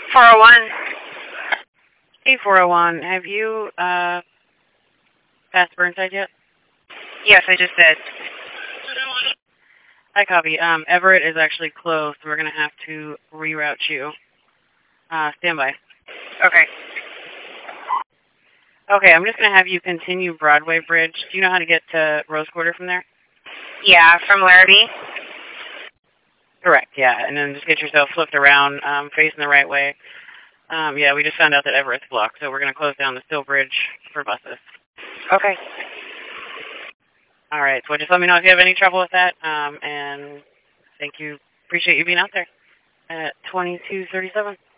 401. Hey, 401, have you passed Burnside yet? Yes, I just did. I copy. Everett is actually closed. We're going to have to reroute you. Stand by. Okay. Okay, I'm just going to have you continue Broadway Bridge. Do you know how to get to Rose Quarter from there? Yeah, from Larrabee? Correct, yeah. And then just get yourself flipped around, facing the right way. Yeah, we just found out that Everett's blocked, so we're going to close down the Still Bridge for buses. Okay. All right, so just let me know if you have any trouble with that, and thank you. Appreciate you being out there at 2237.